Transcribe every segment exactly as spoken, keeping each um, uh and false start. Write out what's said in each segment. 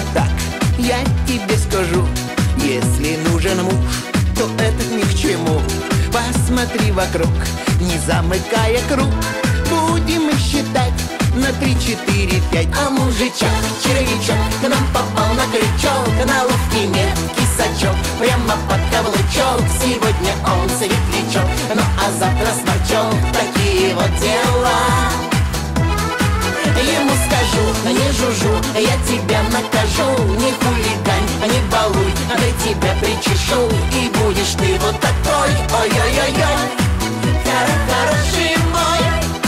так, я тебе скажу, если нужен муж, то этот ни к чему. Посмотри вокруг, не замыкая круг, будем их считать на три, четыре, пять. А мужичок, червячок, к нам попал на крючок, на ловкий меткий сачок, прямо под каблучок. Сегодня он светлячок, ну а завтра сморчок. Такие вот дела. Ему скажу, не жужжу, я тебя накажу. Не хулигань, не балуй, да тебя причешу. И будешь ты вот такой, ой-ой-ой-ой, хороший мой.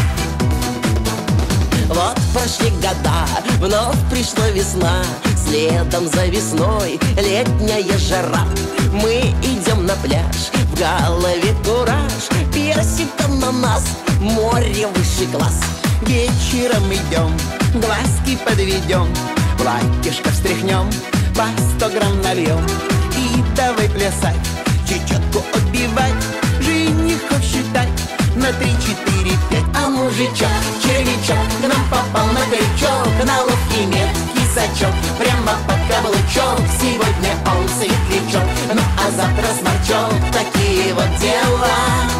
Вот прошли года, вновь пришла весна, следом за весной летняя жара. Мы идем на пляж, в голове кураж, персиком на нас, море выше глаз. Вечером идем, глазки подведем, платьишко встряхнем, по сто грамм нальем. И давай плясать, чечетку отбивать, женихов считать на три, четыре, пять. А мужичок, червячок, к нам попал на крючок, на ловкий меткий сачок, прямо под каблучок. Сегодня он светлячок, ну а завтра сморчок. Такие вот дела.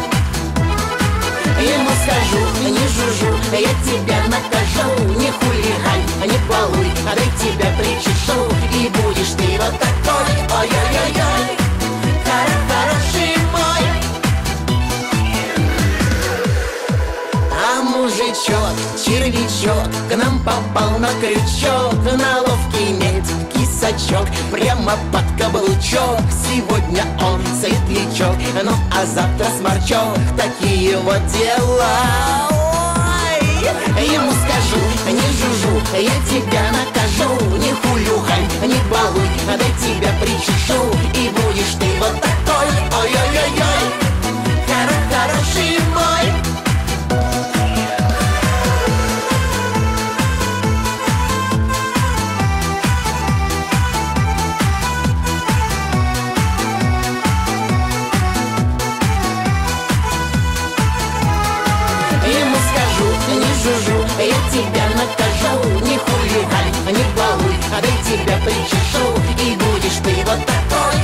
Ему скажу, не жужжу, я тебя накажу. Не хулигань, не балуй, а дай тебя причешу. И будешь ты вот такой, ой-ой-ой-ой, хороший мой. А мужичок, червячок, к нам попал на крючок, на ловкий меткий сачок, прямо под каблучок. Сегодня он светлячок, ну а завтра сморчок. Такие вот дела. Ой, ему скажу, не жужжу, я тебя накажу. Не хулюхань, не балуй, дай тебя причешу. И будешь ты вот такой, ой-ой-ой-ой, хороший мой. Я тебя накажу, не хулигань, не балуй, а дай тебя причешу. И будешь ты вот такой,